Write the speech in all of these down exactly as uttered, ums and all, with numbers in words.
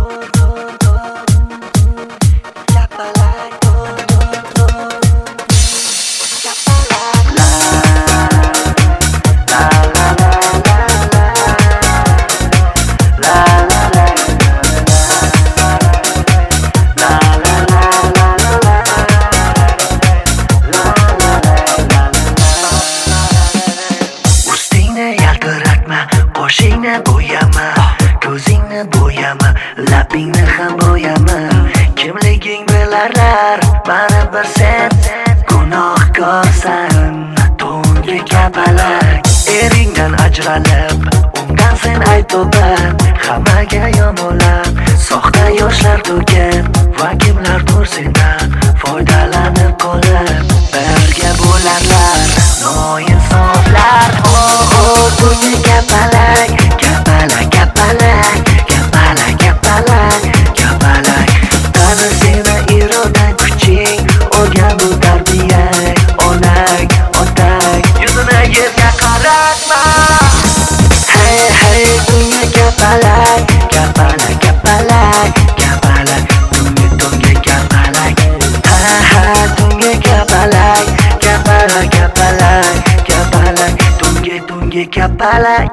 Qoshingni bo'yama, ko'zingni bo'yama, labingni ham bo'yama. Kimliging bilarlar, mana bir sen gunohkorsan, to'nga kapalak. Eringdan ajralib, undan sen ayto'ban, hammaga yomonlab, soxta yoshlar to'kib va kimlardir sendan foydalanib qolib, birga bo'larlar noinsoflar. Oh, to'nga kapalak, kapalak, kapalak, kapalak, kapalak, kapalak. Qani seni iroda kuching, o'rgan bu tarbiyang, onang, otang, yuzini yerga qaratma. Hey, hey, to'nga kapalak, kapalak, kapalak, kapalak, to'nga, to'nga kapalak. Ha, ha, to'nga kapalak, kapalak, kapalak, kapalak, to'nga, to'nga kapalak.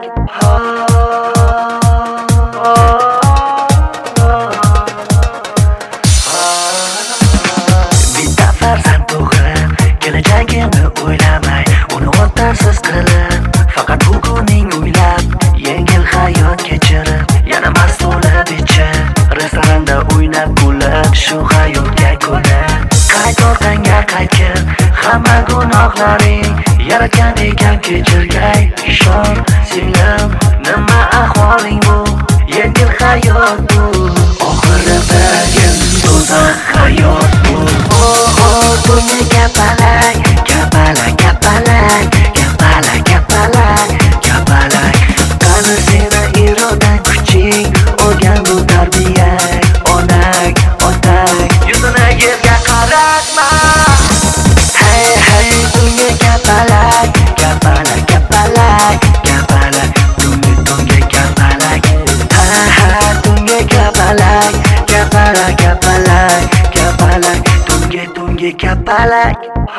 Bitta farzand tug'ib, kelajagini o'ylamay, uni o'rtansiz qilib, faqat buguning o'ylab, yengil hayot kechirib, yana mast bo'lib ichib, restoranda o'ynab kulib, shu hayotga ko'nib, qayt orqangga qaytib, hamma gunohlaring yaratgan ekan kechirgay. Ishon singlim, nima ahvoling bu, yengil hayot bu, oxiri bir do'zax hayot bu. Oh, oh, to'nga kapalak, kapalak, kapalak, kapalak, kapalak, kapalak. Qani seni iroda kuching, o'rgan bu tarbiyang, onang, otang, yuzini yerga qaratma. Hey, hey, to'nga kapalak, kapalak, kapalak, kapalak, to'nga, to'nga kapalak. Ha, ha, to'nga kapalak, kapalak, kapalak, kapalak, to'nga, to'nga kapalak.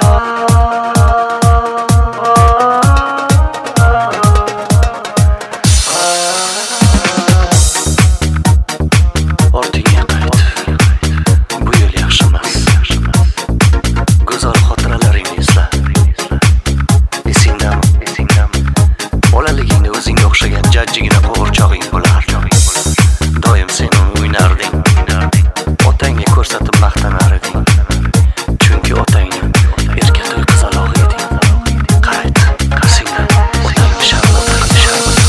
Ortingga qayt, bu yo'l yaxshi emas. Go'zal xotiralaringni esla. Esingdami, esingdami? Bolaligingda o'zingga o'xshagan jajjigina qo'g'irchog'ing bo'lar. Doim sen uni o'ynarding, otangga ko'rsatib maqtanar eding. Chunki otangni erka to'y qizalog'i eding. Qayt, qasingdan otangni sharmatar, sharmatar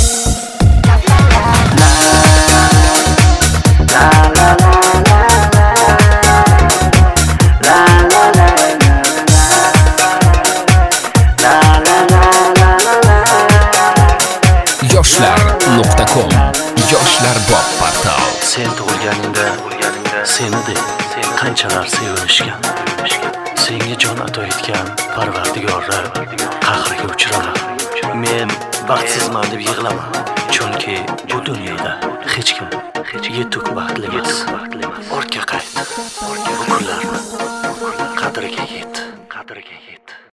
yoshlar nuqta com yoshlar bob portal. Sen tug'ilganingda seni deb qanchalar sevinishgan, senga jon ato etgan Parvardigorlar qahriga uchralar. Men baxtsizman deb yig'laman, chunki bu dunyoda hech kim yetuk baxtli emas. Ortga qayt, bu kunlarni qadriga yet, qadriga yet.